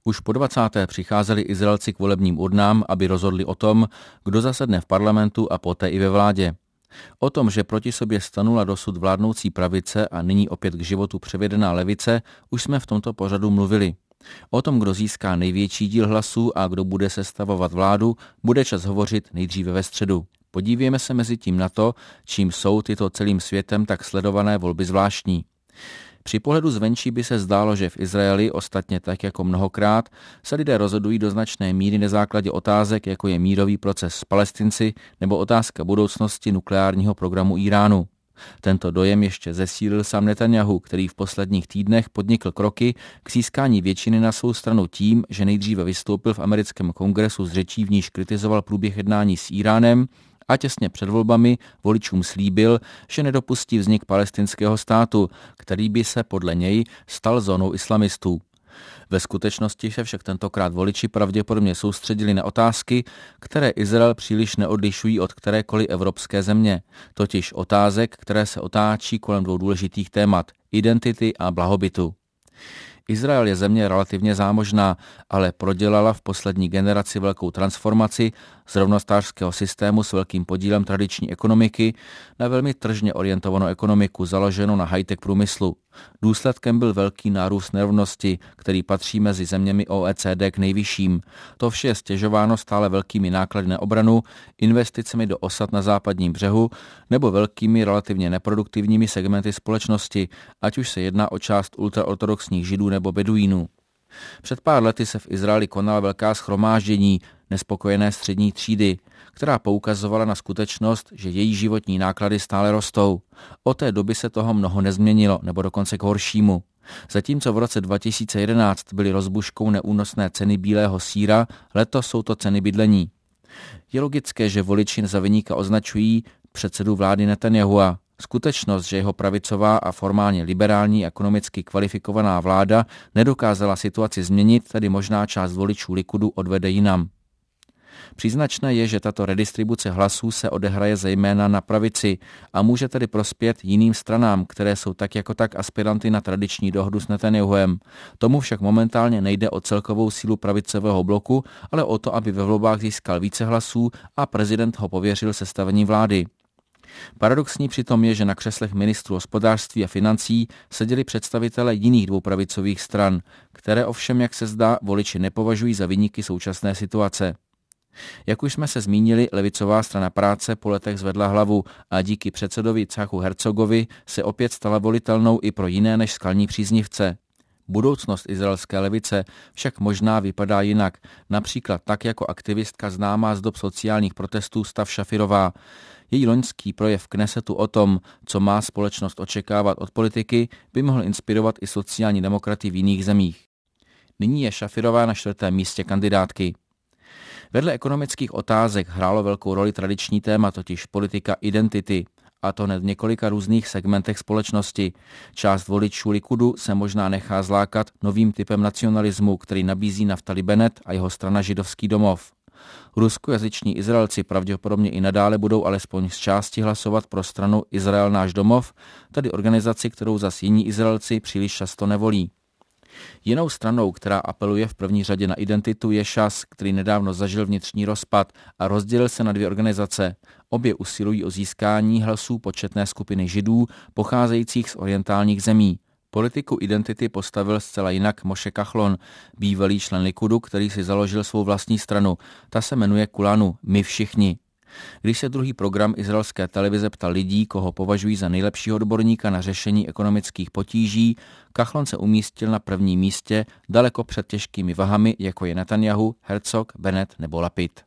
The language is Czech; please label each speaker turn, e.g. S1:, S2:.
S1: Už po 20. přicházeli Izraelci k volebním urnám, aby rozhodli o tom, kdo zasedne v parlamentu a poté i ve vládě. O tom, že proti sobě stanula dosud vládnoucí pravice a nyní opět k životu převedená levice, už jsme v tomto pořadu mluvili. O tom, kdo získá největší díl hlasů a kdo bude sestavovat vládu, bude čas hovořit nejdříve ve středu. Podívejme se mezi tím na to, čím jsou tyto celým světem tak sledované volby zvláštní. Při pohledu zvenčí by se zdálo, že v Izraeli, ostatně tak jako mnohokrát, se lidé rozhodují do značné míry na základě otázek, jako je mírový proces s Palestinci nebo otázka budoucnosti nukleárního programu Íránu. Tento dojem ještě zesílil sám Netanjahu, který v posledních týdnech podnikl kroky k získání většiny na svou stranu tím, že nejdříve vystoupil v americkém kongresu s řečí, v níž kritizoval průběh jednání s Íránem, a těsně před volbami voličům slíbil, že nedopustí vznik palestinského státu, který by se podle něj stal zónou islamistů. Ve skutečnosti se však tentokrát voliči pravděpodobně soustředili na otázky, které Izrael příliš neodlišují od kterékoliv evropské země, totiž otázek, které se otáčí kolem dvou důležitých témat – identity a blahobytu. Izrael je země relativně zámožná, ale prodělala v poslední generaci velkou transformaci z rovnostářského systému s velkým podílem tradiční ekonomiky na velmi tržně orientovanou ekonomiku založenou na high-tech průmyslu. Důsledkem byl velký nárůst nerovnosti, který patří mezi zeměmi OECD k nejvyšším. To vše je stěžováno stále velkými náklady na obranu, investicemi do osad na západním břehu nebo velkými relativně neproduktivními segmenty společnosti, ať už se jedná o část ultraortodoxních židů nebo beduínů. Před pár lety se v Izraeli konala velká shromáždění nespokojené střední třídy, která poukazovala na skutečnost, že její životní náklady stále rostou. Od té doby se toho mnoho nezměnilo, nebo dokonce k horšímu. Zatímco v roce 2011 byly rozbuškou neúnosné ceny bílého sýra, letos jsou to ceny bydlení. Je logické, že voliči za viníka označují předsedu vlády Netanjahua. Skutečnost, že jeho pravicová a formálně liberální ekonomicky kvalifikovaná vláda nedokázala situaci změnit, tedy možná část voličů Likudu odvede jinam. Příznačné je, že tato redistribuce hlasů se odehraje zejména na pravici a může tedy prospět jiným stranám, které jsou tak jako tak aspiranty na tradiční dohodu s Netanjahuem. Tomu však momentálně nejde o celkovou sílu pravicového bloku, ale o to, aby ve volbách získal více hlasů a prezident ho pověřil sestavením vlády. Paradoxní přitom je, že na křeslech ministrů hospodářství a financí seděli představitelé jiných dvou pravicových stran, které ovšem, jak se zdá, voliči nepovažují za viníky současné situace. Jak už jsme se zmínili, levicová strana práce po letech zvedla hlavu a díky předsedovi Yitzhaku Herzogovi se opět stala volitelnou i pro jiné než skalní příznivce. Budoucnost izraelské levice však možná vypadá jinak, například tak jako aktivistka známá z dob sociálních protestů Stav Šafirová. Její loňský projev v Knesetu o tom, co má společnost očekávat od politiky, by mohl inspirovat i sociální demokraty v jiných zemích. Nyní je Šafirová na 4. místě kandidátky. Vedle ekonomických otázek hrálo velkou roli tradiční téma, totiž politika identity, a to hned v několika různých segmentech společnosti. Část voličů Likudu se možná nechá zlákat novým typem nacionalismu, který nabízí Naftali Bennett a jeho strana Židovský domov. Ruskojazyční Izraelci pravděpodobně i nadále budou alespoň z části hlasovat pro stranu Izrael náš domov, tedy organizaci, kterou zas jiní Izraelci příliš často nevolí. Jinou stranou, která apeluje v první řadě na identitu, je ŠAS, který nedávno zažil vnitřní rozpad a rozdělil se na dvě organizace. Obě usilují o získání hlasů početné skupiny Židů pocházejících z orientálních zemí. Politiku identity postavil zcela jinak Moshe Kachlon, bývalý člen Likudu, který si založil svou vlastní stranu. Ta se jmenuje Kulanu, My všichni. Když se druhý program izraelské televize ptal lidí, koho považují za nejlepšího odborníka na řešení ekonomických potíží, Kachlon se umístil na prvním místě daleko před těžkými vahami, jako je Netanjahu, Herzog, Bennett nebo Lapid.